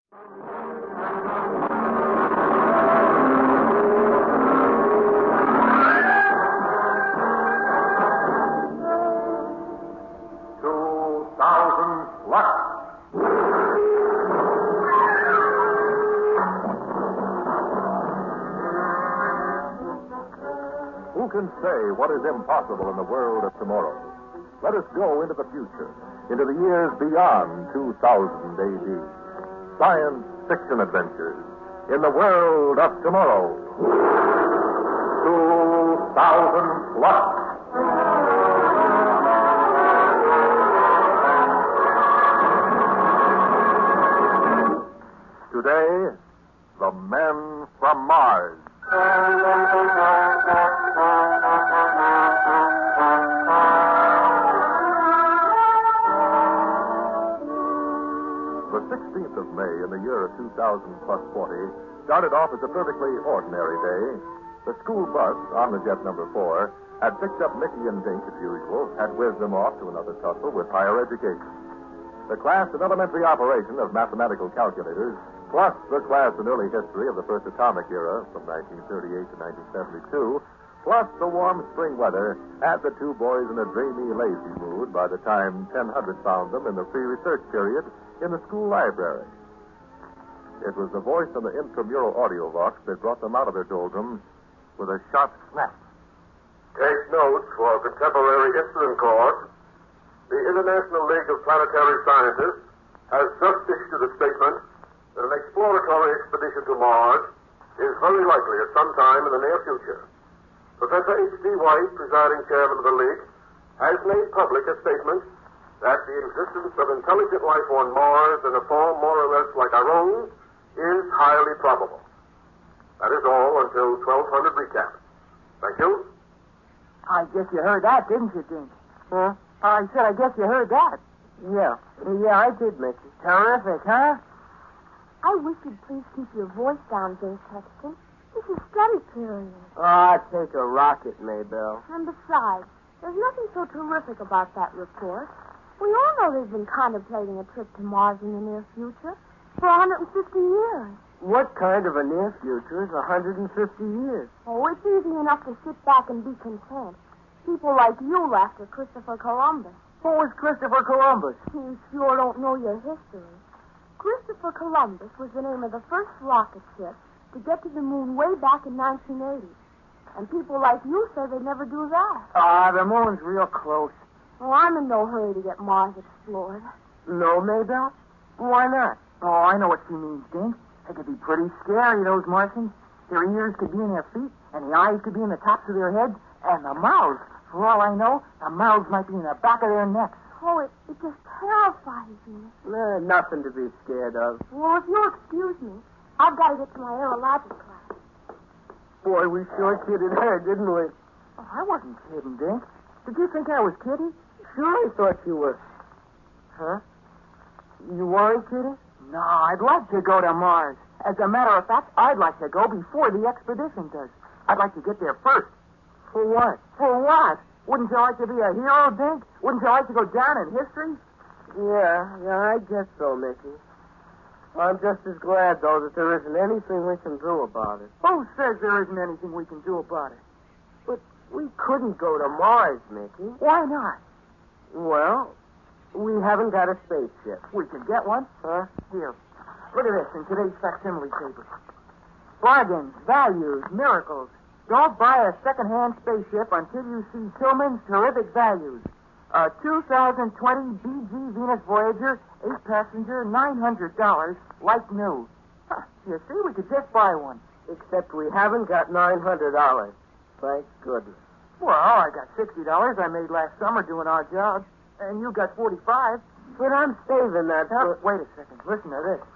Who can say what is impossible in the world of tomorrow? Let us go into the future, into the years beyond 2000 AD. Science fiction adventures in the world of tomorrow. 2000 plus. Today, the men from Mars. The 16th of May in the year of 2000 plus 40 started off as a perfectly ordinary day. The school bus, Omnijet number 4, had picked up Mickey and Dink as usual, had whizzed them off to another tussle with higher education. The class in elementary operation of mathematical calculators, plus the class in early history of the first atomic era from 1938 to 1972, plus the warm spring weather, had the two boys in a dreamy, lazy mood by the time 1000 found them in the free research period in the school library. It was the voice on the intramural audio box that brought them out of their doldrums with a sharp snap. Take notes for contemporary incident course. The International League of Planetary Scientists has just issued a statement that an exploratory expedition to Mars is very likely at some time in the near future. Professor H.D. White, presiding chairman of the League, has made public a statement that the existence of intelligent life on Mars in a form more or less like our own is highly probable. That is all until 1200 recap. Thank you. I guess you heard that, didn't you, Dink? Huh? I said, I guess you heard that. Yeah, I did, Mickey. Terrific, huh? I wish you'd please keep your voice down, Dink Sexton. This is study period. Take a rocket, Maybelle. And besides, there's nothing so terrific about that report. We all know they've been contemplating a trip to Mars in the near future for 150 years. What kind of a near future is 150 years? Oh, it's easy enough to sit back and be content. People like you laughed at Christopher Columbus. Who was Christopher Columbus? You sure don't know your history. Christopher Columbus was the name of the first rocket ship to get to the moon way back in 1980. And people like you say they'd never do that. The moon's real close. Oh, I'm in no hurry to get Mars explored. No, Maybelle? Why not? Oh, I know what she means, Dink. They could be pretty scary, those Martians. Their ears could be in their feet, and the eyes could be in the tops of their heads, and the mouths, for all I know, the mouths might be in the back of their necks. Oh, it just terrifies me. Nothing to be scared of. Well, if you'll excuse me, I've got to get to my aerologic class. Boy, we sure kidded her, didn't we? Oh, I wasn't kidding, Dink. Did you think I was kidding? Sure, I thought you were. Huh? You weren't kidding? No, I'd like to go to Mars. As a matter of fact, I'd like to go before the expedition does. I'd like to get there first. For what? For what? Wouldn't you like to be a hero, Dink? Wouldn't you like to go down in history? Yeah, I guess so, Mickey. I'm just as glad, though, that there isn't anything we can do about it. Who says there isn't anything we can do about it? But we couldn't go to Mars, Mickey. Why not? Well, we haven't got a spaceship. We can get one. Huh? Here. Look at this in today's facsimile paper. Bargains, values, miracles. Don't buy a second-hand spaceship until you see Tillman's terrific values. A 2020 BG Venus Voyager, 8-passenger, $900, like new. Huh, you see, we could just buy one. Except we haven't got $900. Thank goodness. Well, I got $60 I made last summer doing our job. And you got $45. But I'm saving that. Wait a second. Listen to this.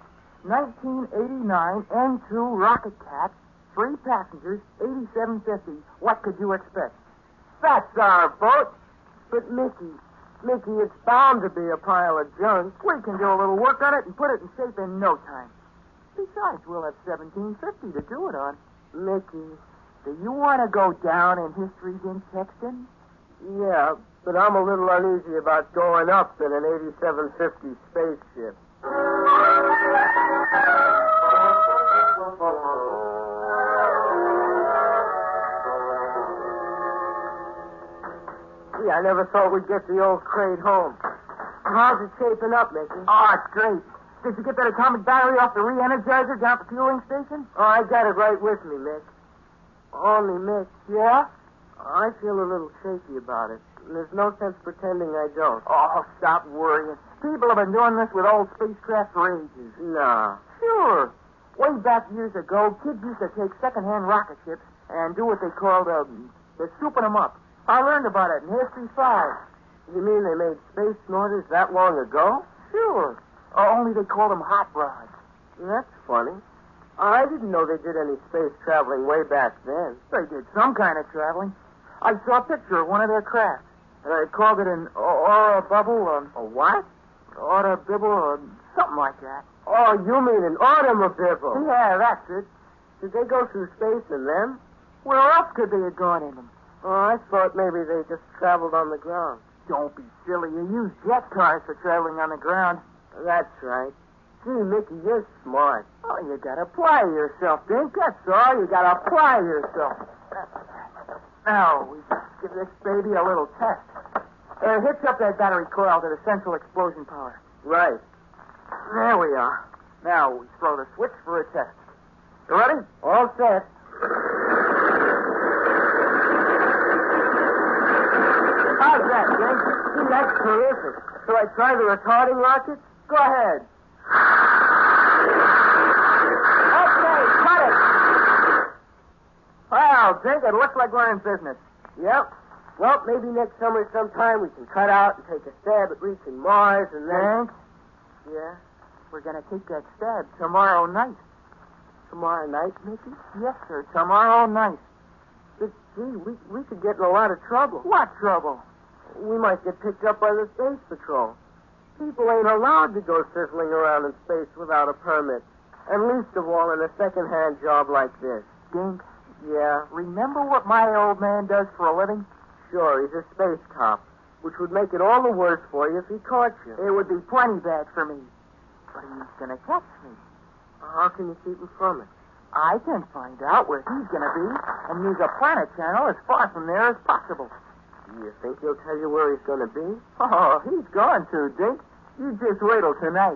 1989 N2 Rocket Cat, 3 passengers, $87.50. What could you expect? That's our boat. But, Mickey, it's bound to be a pile of junk. We can do a little work on it and put it in shape in no time. Besides, we'll have $17.50 to do it on. Mickey, do you want to go down in history, Dink Sexton? Yeah, but I'm a little uneasy about going up in an 8750 spaceship. I never thought we'd get the old crate home. How's it shaping up, Mickey? Oh, it's great. Did you get that atomic battery off the re-energizer down at the fueling station? Oh, I got it right with me, Mick. Only, Mick. Yeah? I feel a little shaky about it. There's no sense pretending I don't. Oh, stop worrying. People have been doing this with old spacecraft for ages. Nah. Sure. Way back years ago, kids used to take second-hand rocket ships and do what they called, they're souping them up. I learned about it in History 5. You mean they made space snorters that long ago? Sure. Only they called them hot rods. That's funny. I didn't know they did any space traveling way back then. They did some kind of traveling. I saw a picture of one of their craft. They called it an aura bubble. A what? Aura bibble or something like that. Oh, you mean an automobile? Yeah, that's it. Did they go through space in them? Where else could they have gone in them? Oh, I thought maybe they just traveled on the ground. Don't be silly. You use jet cars for traveling on the ground. That's right. Gee, Mickey, you're smart. Oh, you gotta apply yourself, Dink. That's all. You gotta apply yourself. Now, we just give this baby a little test. Hitch up that battery coil to the central explosion power. Right. There we are. Now, we throw the switch for a test. You ready? All set. How's that, Dink? Gee, that's terrific. Shall I try the retarding rocket? Go ahead. Okay, cut it. Well, Dink, it looks like we're in business. Yep. Well, maybe next summer sometime we can cut out and take a stab at reaching Mars and then... Dink? Yeah? We're going to take that stab tomorrow night. Tomorrow night, Mickey? Yes, sir, tomorrow night. But, gee, we could get in a lot of trouble. What trouble? We might get picked up by the Space Patrol. People ain't allowed to go sizzling around in space without a permit. And least of all in a second-hand job like this. Dink, Yeah? remember what my old man does for a living? Sure, he's a space cop, which would make it all the worse for you if he caught you. It would be plenty bad for me. But he's going to catch me. How can you keep him from it? I can find out where he's going to be and use a planet channel as far from there as possible. Do you think he'll tell you where he's going to be? Oh, he's going to, Dink. You just wait till tonight.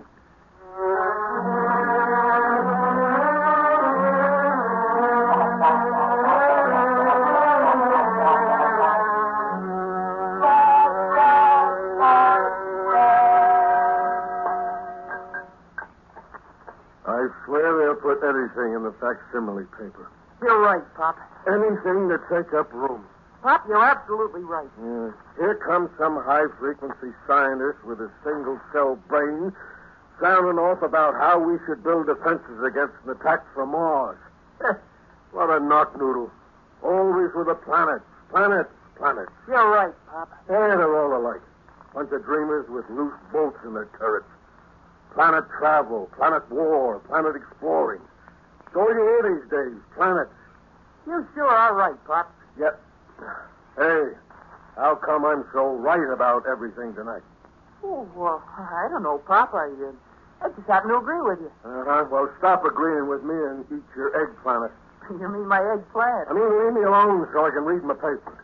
I swear they'll put anything in the facsimile paper. You're right, Pop. Anything to take up room. Pop, you're absolutely right. Yeah. Here comes some high-frequency scientist with a single-cell brain sounding off about how we should build defenses against an attack from Mars. What a knock-noodle. Always with the planets. Planets. You're right, Pop. Yeah, they're all alike. Bunch of dreamers with loose bolts in their turrets. Planet travel, planet war, planet exploring. So you hear these days, planets. You sure are right, Pop. Yep. Hey, how come I'm so right about everything tonight? Oh, well, I don't know, Pop. I just happen to agree with you. Uh-huh. Well, stop agreeing with me and eat your eggplant. You mean my eggplant? I mean, leave me alone so I can read my paper.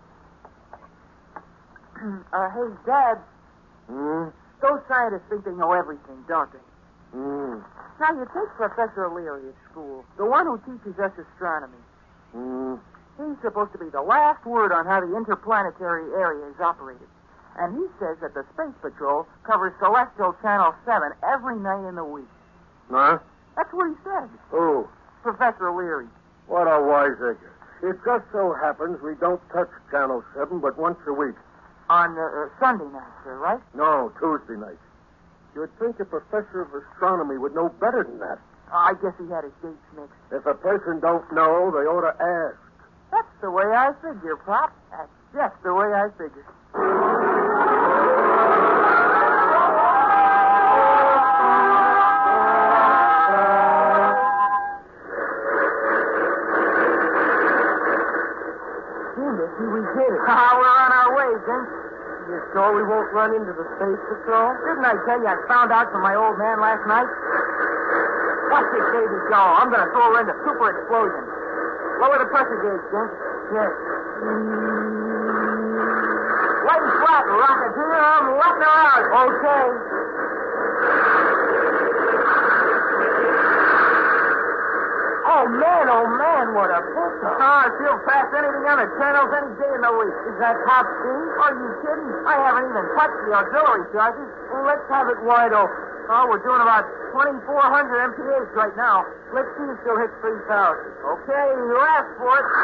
Hey, Dad, Hmm? those scientists think they know everything, don't they? Hmm. Now, you take Professor Leary at school, the one who teaches us astronomy. Hmm. He's supposed to be the last word on how the interplanetary area is operated. And he says that the Space Patrol covers Celestial Channel 7 every night in the week. Huh? That's what he said, Who? Professor Leary. What a wiseacre. It just so happens we don't touch Channel 7 but once a week. On Sunday night, sir, right? No, Tuesday night. You'd think a professor of astronomy would know better than that. I guess he had his dates mixed. If a person don't know, they ought to ask. That's the way I figure, Pop. That's just the way I figure. Mickey, we did it. We're on our way, Dink. You sure we won't run into the Space Patrol? Didn't I tell you I found out from my old man last night? Watch this baby go. I'm going to throw her into super explosion. Lower the pressure gauge, Dink. Yes. Light and flat, that, Rocketeer. I'm letting her out. Okay. Oh, man, what a picture. She'll pass anything on the channels any day in the week. Is that top speed? Are you kidding? I haven't even touched the auxiliary charges. Well, let's have it wide open. Oh, we're doing about 2,400 MPH right now. Let's see if she'll hit 3,000. Okay, you asked for it.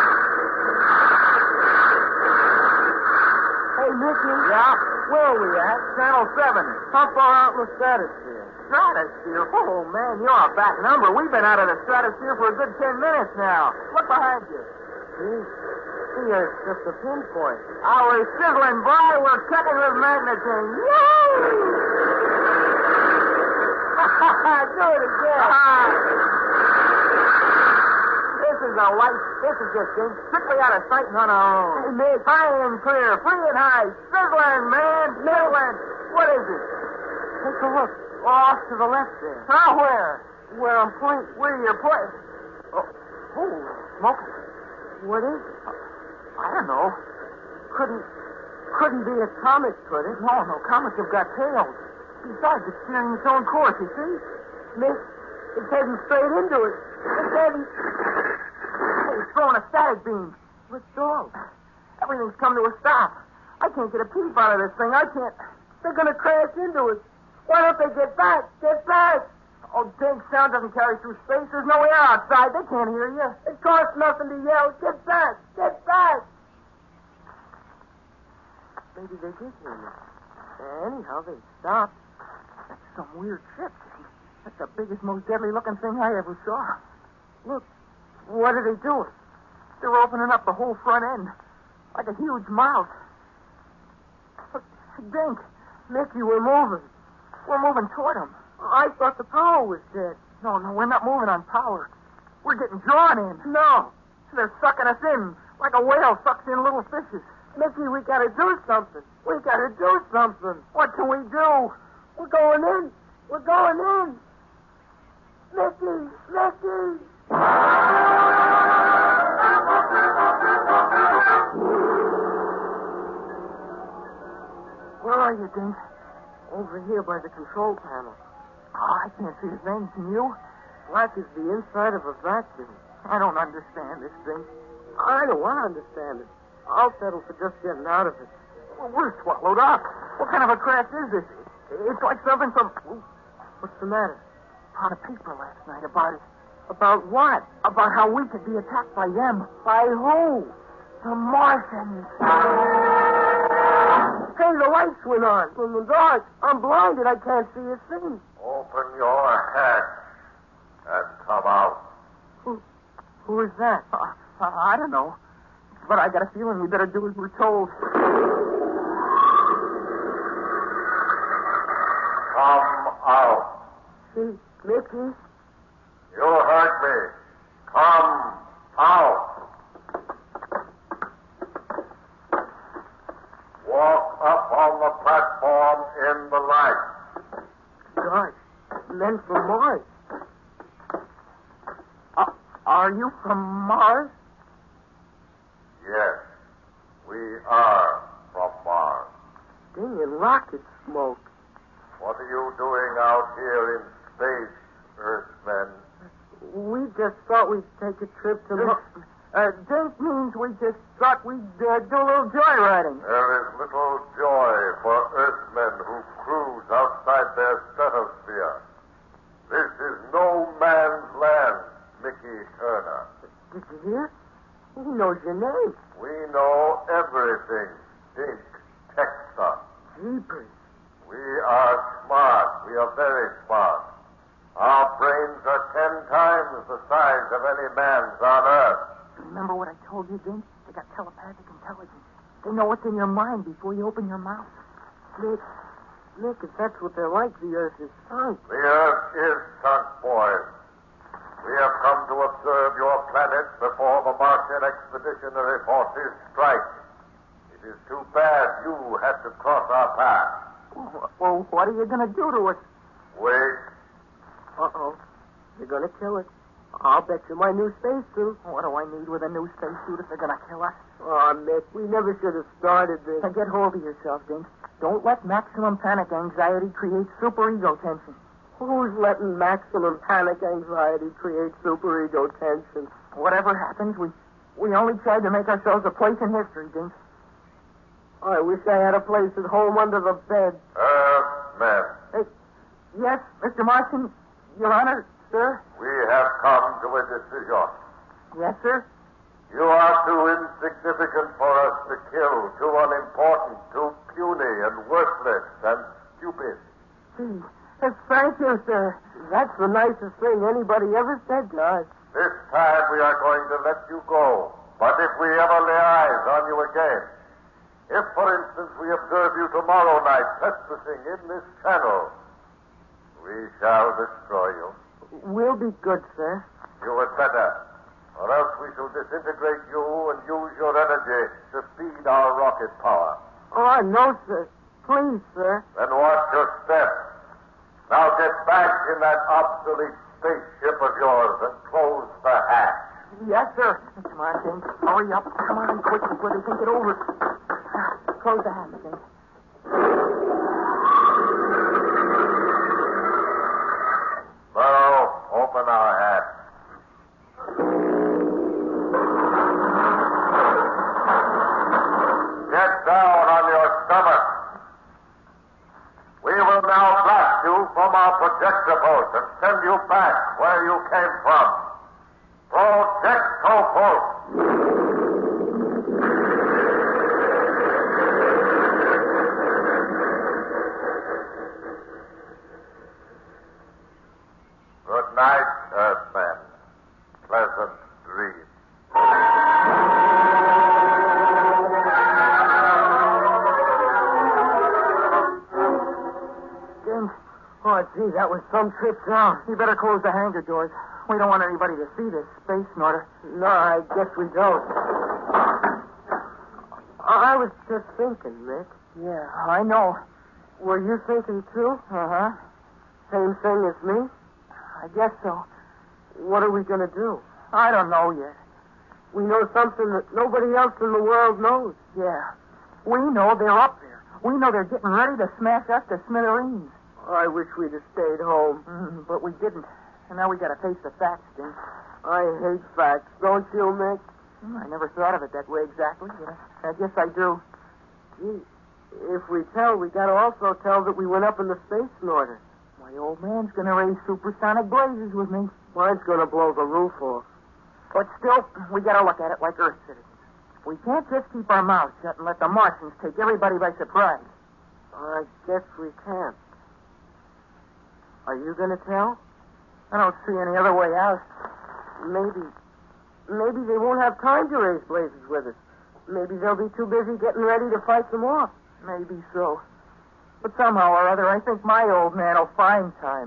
Hey, Mickey. Yeah? Where are we at? Channel 7. How far out in the stratosphere? Stratosphere? Oh, man, you're a back number. We've been out of the stratosphere for a good 10 minutes now. Look behind you. See, it's just a pinpoint. We're sizzling, boy. We're cutting with magnitude. Yay! Do it again. This is a light. This is just strictly out of sight and on our own. Hey, Mick. High and clear, free and high. Sizzling, man. Sizzling. What is it? Take a look. Off to the left there. Where? Where I'm pointing. Where you're pointing? Oh, smoke. What is it? I don't know. Couldn't be a comet, could it? No, comets have got tails. Besides, it's steering its own course, you see? Mick, it's heading straight into it. It's heading... Hey, it's throwing a static beam. Let's go. Everything's come to a stop. I can't get a peep out of this thing. I can't... They're going to crash into it. Why don't they get back? Get back! Oh, dang, sound doesn't carry through space. There's no air outside. They can't hear you. It costs nothing to yell. Get back! Get back! Maybe they did hear you. Anyhow, they stopped. That's some weird ship. That's the biggest, most deadly-looking thing I ever saw. Look, what are they doing? They're opening up the whole front end, like a huge mouth. Look, Dink, Mickey, we're moving. We're moving toward them. I thought the power was dead. No, we're not moving on power. We're getting drawn in. No, they're sucking us in, like a whale sucks in little fishes. Mickey, we gotta do something. We gotta do something. What can we do? We're going in. We're going in. Mickey! Mickey! Where are you, Dink? Over here by the control panel. Oh, I can't see his name. Can you? Black is the inside of a vacuum. I don't understand this thing. I don't want to understand it. I'll settle for just getting out of it. Well, we're swallowed up. What kind of a crash is this? It's like something from... What's the matter? Found a paper last night about it. About what? About how we could be attacked by them. By who? The Martians. Hey, the lights went on. In the dark. I'm blinded. I can't see a thing. Open your head and come out. Who is that? I don't know. But I got a feeling we better do as we're told. Come out. See, Mickey? You heard me. Come out. Walk up on the platform in the light. Gosh, men from Mars. Are you from Mars? Yes, we are from Mars. Dang, and rocket smoke. What are you doing out here in space, Earthmen? We just thought we'd take a trip to Mars. Dink means we just thought we'd do a little joyriding. There is little joy for Earthmen who cruise outside their stratosphere. This is no man's land, Mickey Turner. Did you hear? He knows your name. We know everything, Dink Texas. Jeepers. We are smart. We are very smart. Our brains are 10 times the size of any man's on Earth. Remember what I told you, Dink? They got telepathic intelligence. They know what's in your mind before you open your mouth. Nick, if that's what they're like, the Earth is sunk. The Earth is sunk, boys. We have come to observe your planet before the Martian expeditionary forces strike. It is too bad you had to cross our path. Well, what are you going to do to us? Wait. Uh-oh. They're going to kill us. I'll bet you my new spacesuit. What do I need with a new spacesuit if they're going to kill us? Oh, Mick, we never should have started this. Now get hold of yourself, Dink. Don't let maximum panic anxiety create superego tension. Who's letting maximum panic anxiety create superego tension? Whatever happens, we only tried to make ourselves a place in history, Dink. I wish I had a place at home under the bed. Ma'am. Hey, yes, Mr. Martian, Your Honor, sir? We have come to a decision. Yes, sir? You are too insignificant for us to kill, too unimportant, too puny and worthless and stupid. Gee, thank you, sir. That's the nicest thing anybody ever said to us. This time we are going to let you go. But if we ever lay eyes on you again, if, for instance, we observe you tomorrow night trespassing in this channel, we shall destroy you. We'll be good, sir. You had better, or else we shall disintegrate you and use your energy to feed our rocket power. Oh, no, sir. Please, sir. Then watch your step. Now get back in that obsolete spaceship of yours and close the hatch. Yes, sir. Come on, Dink. Hurry up. Come on, quick before they think it over. Close the hatch, Dink. Burrow, open our hatch. Get down on your stomach. We will now blast you from our projector post and send you back where you came from. Projecto post. Good night, Earthmen. Pleasant dreams. Dink, Oh, gee, that was some trip down. you better close the hangar doors. We don't want anybody to see this space snorter. No, I guess we don't. I was just thinking, Mick. Yeah, I know. Were you thinking, too? Uh-huh. Same thing as me? I guess so. What are we going to do? I don't know yet. We know something that nobody else in the world knows. Yeah. We know they're up there. We know they're getting ready to smash us to smithereens. I wish we'd have stayed home. But we didn't. And now we got to face the facts, Dink. I hate facts, don't you, Mick? I never thought of it that way exactly, but I guess I do. Gee, if we tell, we got to also tell that we went up in the space snorter. My old man's going to raise supersonic blazes with me. Mine's going to blow the roof off. But still, we got to look at it like Earth citizens. We can't just keep our mouths shut and let the Martians take everybody by surprise. I guess we can't. Are you going to tell? I don't see any other way out. Maybe they won't have time to raise blazes with us. Maybe they'll be too busy getting ready to fight them off. Maybe so. But somehow or other, I think my old man will find time.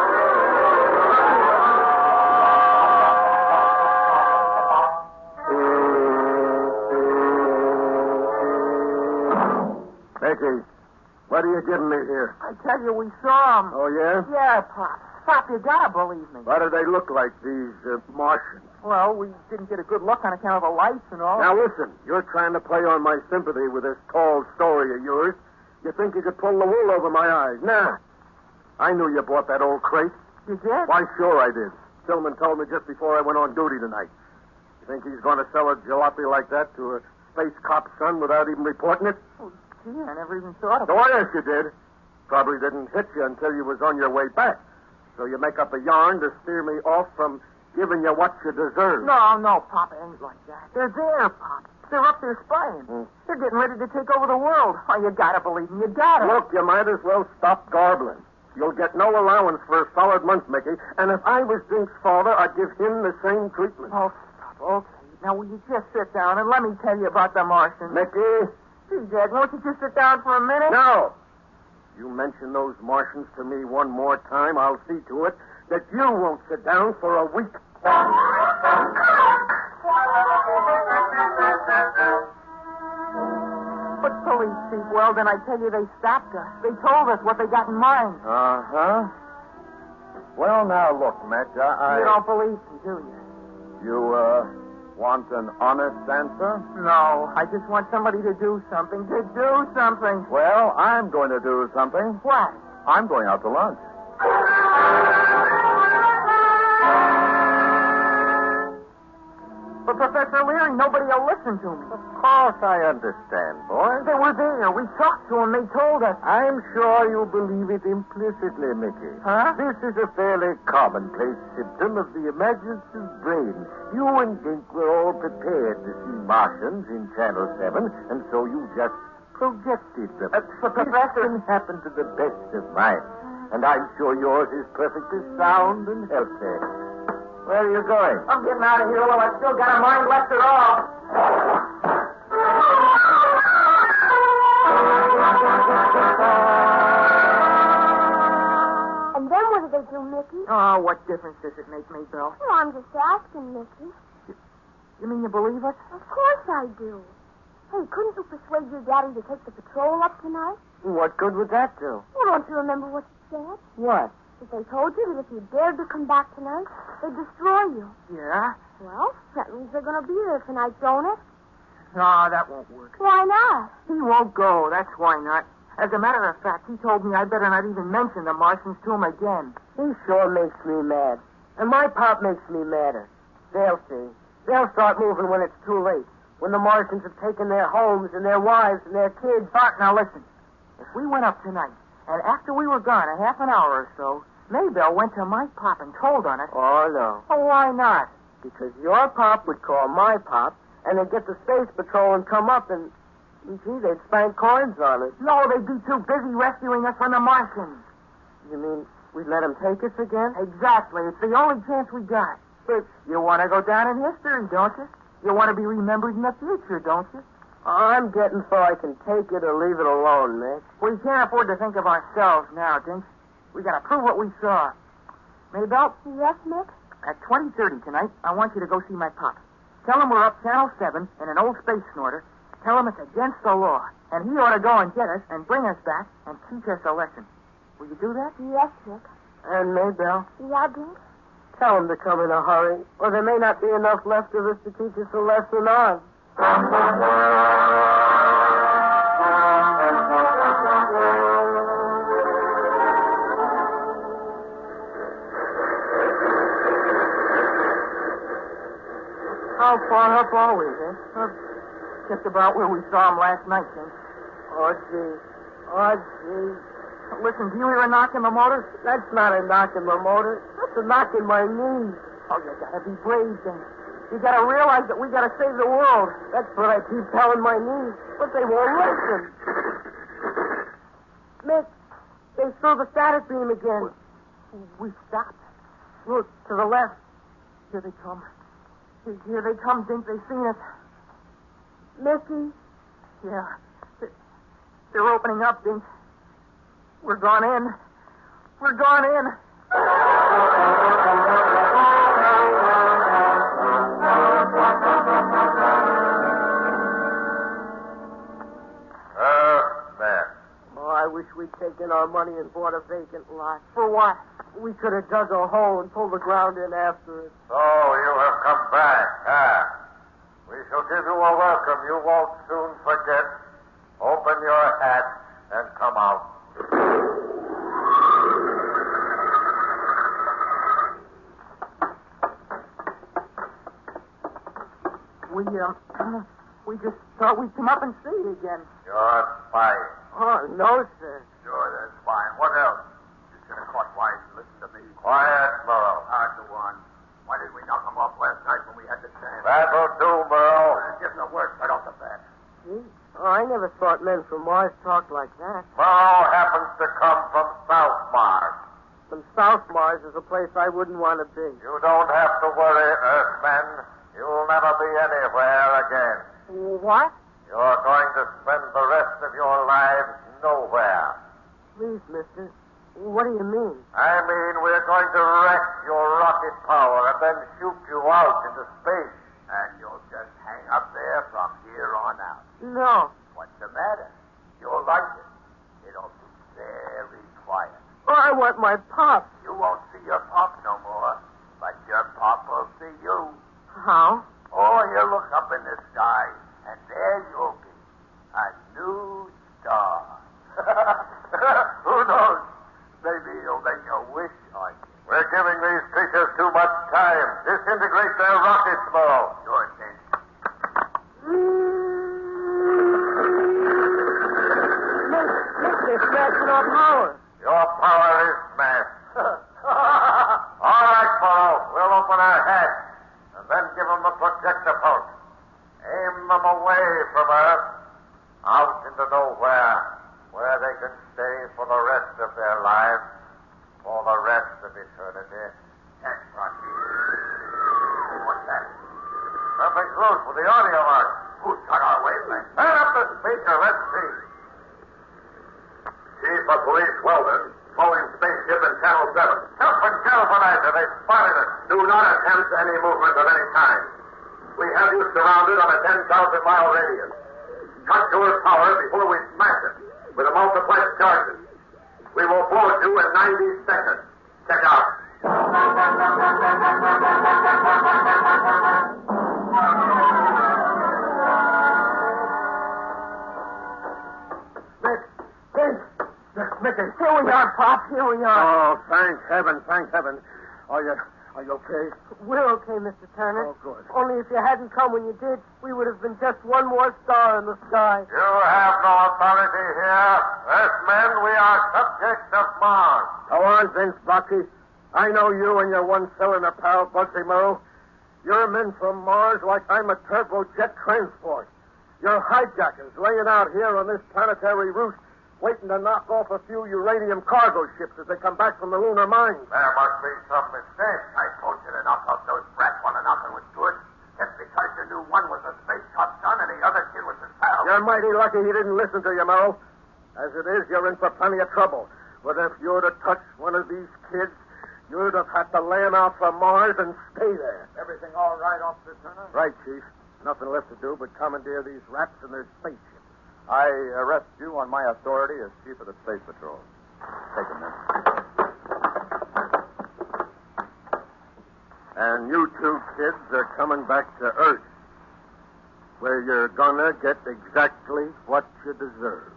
Mickey, what are you giving me here? I tell you, we saw them. Oh, yeah? Yeah, Pop. Pop, you gotta believe me. What do they look like, these Martians? Well, we didn't get a good look on account of the lights and all. Now, listen, you're trying to play on my sympathy with this tall story of yours. You think you could pull the wool over my eyes. Nah. I knew you bought that old crate. You did? Why, sure I did. Tillman told me just before I went on duty tonight. You think he's going to sell a jalopy like that to a space cop's son without even reporting it? Oh, gee, I never even thought of Oh, it. yes, you did. Probably didn't hit you until you was on your way back. So you make up a yarn to steer me off from giving you what you deserve. No, Pop, it ain't like that. They're there, Pop. They're up there spying. They're getting ready to take over the world. Oh, you gotta believe me. You gotta. Look, you might as well stop garbling. You'll get no allowance for a solid month, Mickey. And if I was Dink's father, I'd give him the same treatment. Oh, stop. Okay. Now, will you just sit down and let me tell you about the Martians? Mickey? Gee, Dad, won't you just sit down for a minute? No. You mention those Martians to me one more time, I'll see to it that you won't sit down for a week. But police, Chief Weldon, I tell you, they stopped us. They told us what they got in mind. Uh-huh. Well, now, look, Mitch, You don't believe me, do you? You, want an honest answer? No, I just want somebody to do something. Well, I'm going to do something. What? I'm going out to lunch. But, Professor Leary, nobody will listen to me. Of course I understand, boy. They were there. We talked to them. They told us. I'm sure you believe it implicitly, Mickey. Huh? This is a fairly commonplace symptom of the imaginative brain. You and Dink were all prepared to see Martians in Channel 7, and so you just projected them. Professor... This can happen to the best of minds, and I'm sure yours is perfectly sound and healthy. Where are you going? I'm getting out of here while I've still got a mind left at all. And then what did they do, Mickey? Oh, what difference does it make, Maybelle? Well, I'm just asking, Mickey. You mean you believe us? Of course I do. Hey, couldn't you persuade your daddy to take the patrol up tonight? What good would that do? Well, don't you remember what you said? What? That they told you that if you dared to come back tonight, they'd destroy you. Yeah? Well, that means they're going to be there tonight, don't it? No, that won't work. Why not? He won't go. That's why not. As a matter of fact, he told me I better not even mention the Martians to him again. He sure makes me mad. And my pop makes me madder. They'll see. They'll start moving when it's too late. When the Martians have taken their homes and their wives and their kids. Bart, now listen. If we went up tonight, and after we were gone a half an hour or so, Maybelle went to my pop and told on us. Oh, no. Oh, why not? Because your pop would call my pop, and they'd get the space patrol and come up, and, gee, they'd spank coins on it. No, they'd be too busy rescuing us from the Martians. You mean we'd let them take us again? Exactly. It's the only chance we got. But you want to go down in history, don't you? You want to be remembered in the future, don't you? I'm getting so I can take it or leave it alone, Nick. We can't afford to think of ourselves now, Dink. We got to prove what we saw. Maybelle? Yes, Mick? At 20:30 tonight, I want you to go see my pop. Tell him we're up Channel 7 in an old space snorter. Tell him it's against the law. And he ought to go and get us and bring us back and teach us a lesson. Will you do that? Yes, Mick. And Maybelle, Yeah, Dink? tell them to come in a hurry, or there may not be enough left of us to teach us a lesson on. How far up are we, eh? Just about where we saw him last night, Dink. Oh, gee. Oh, gee. Listen, do you hear a knock in the motor? That's not a knock in the motor. That's a knock in my knees. Oh, you gotta be brave, Dink. You gotta realize that we gotta save the world. That's what I keep telling my knees, but they won't listen. Mick, they threw the static beam again. We stopped. Look, to the left. Here they come. Here they come, Dink. They've seen us. Mickey? Yeah. They're opening up, Dink. We're gone in. We're gone in. There. Oh, I wish we'd taken our money and bought a vacant lot. For what? We could have dug a hole and pulled the ground in after it. So you have come back, huh? We shall give you a welcome you won't soon forget. Open your hat and come out. We just thought we'd come up and see you again. You're spying. Oh, no, sir. Sure, that's fine. What else? You should have caught wise and listened to me. Quiet, Burrow. Hard to one. Why didn't we knock him off last night when we had the chance? That'll do, Burrow. Give him a word right off the bat. Gee. Oh, I never thought men from Mars talked like that. Burrow happens to come from South Mars. From South Mars is a place I wouldn't want to be. You don't have to worry, Earthmen. You'll never be anywhere again. What? You're going to spend the rest of your lives nowhere. Please, mister. What do you mean? I mean, we're going to wreck your rocket power and then shoot you out into space. And you'll just hang up there from here on out. No. What's the matter? You'll like it. It'll be very quiet. Oh, I want my pop. You won't see your giving these creatures too much time. Disintegrate their rockets, Burrow. Sure thing. Mick, they're smashing our power. Your power is smashed. All right, Burrow. We'll open our hatch and then give them the projector pulse. Aim them away from Earth, out into nowhere, where they can stay for the rest of their lives, for the rest of eternity. That's Rocky. What's that? Something's loose with the audio mark. Who's cut our wavelength? Turn up the speaker. Let's see. Chief of Police Weldon, following spaceship in Channel 7. Help and galvanizer. They spotted us. Do not attempt any movement of any kind. We have you surrounded on a 10,000-mile radius. Cut to her power before we smash it with the multiplex charges. We will board you in 90 seconds. Check out. Mickey, here we are, Pop. Here we are. Oh, thank heaven, thank heaven. Are you okay? We're okay, Mr. Turner. Oh, good. Only if you hadn't come when you did, we would have been just one more star in the sky. You have no authority here. Earthmen, we are subjects of Mars. Go on, Vince Bucky. I know you and your one-cylinder pal, Bugsy Morrow. You're men from Mars like I'm a turbojet transport. You're hijackers laying out here on this planetary route, waiting to knock off a few uranium cargo ships as they come back from the lunar mines. There must be some mistake. I told you to knock off those brats one and nothing was good. Just because you knew one was a space shotgun and the other kid was his pal. You're mighty lucky he didn't listen to you, Morrow. As it is, you're in for plenty of trouble. But if you'd have touched one of these kids, you'd have had to land out from Mars and stay there. Everything all right, Officer Turner? Right, Chief. Nothing left to do but commandeer these rats and their spaceship. I arrest you on my authority as Chief of the Space Patrol. Take him, then. And you two kids are coming back to Earth, where you're gonna get exactly what you deserve.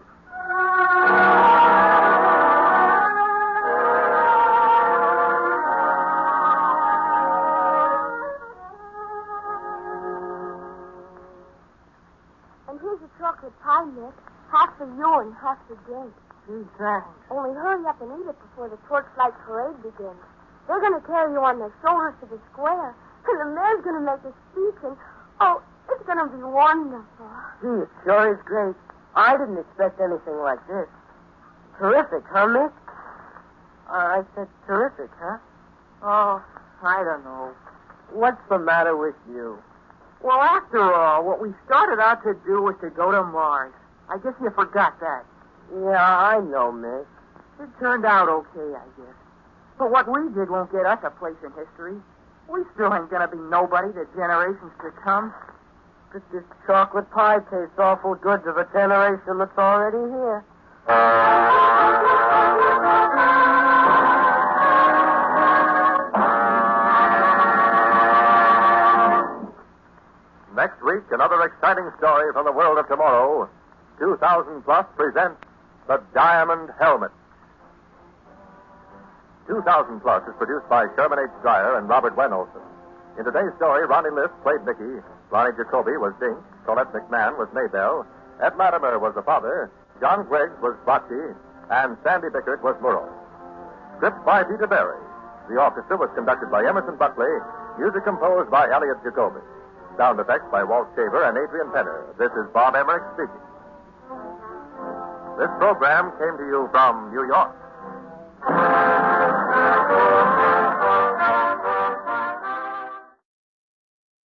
And here's a chocolate pie, Nick. Half for you and half for Jake. Gee, thanks. Only hurry up and eat it before the torchlight parade begins. They're going to carry you on their shoulders to the square. And the mayor's going to make a speech, and, oh, it's going to be wonderful. Gee, it sure is great. I didn't expect anything like this. Terrific, huh, Mick? I said terrific, huh? Oh, I don't know. What's the matter with you? Well, after all, what we started out to do was to go to Mars. I guess you forgot that. Yeah, I know, Mick. It turned out okay, I guess. But what we did won't get us a place in history. We still ain't gonna be nobody to generations to come. But this chocolate pie tastes awful good to the generation that's already here. Next week, another exciting story from the world of tomorrow. 2000 Plus presents The Diamond Helmet. 2000 Plus is produced by Sherman H. Dreyer and Robert Wen Olson. In today's story, Ronnie Lift played Mickey, Ronnie Jacoby was Dink, Colette McMahon was Maybelle, Ed Latimer was the father, John Griggs was Bocce, and Sandy Bickert was Murrow. Script by Peter Berry. The orchestra was conducted by Emerson Buckley, music composed by Elliot Jacoby. Sound effects by Walt Shaver and Adrian Penner. This is Bob Emmerich speaking. This program came to you from New York.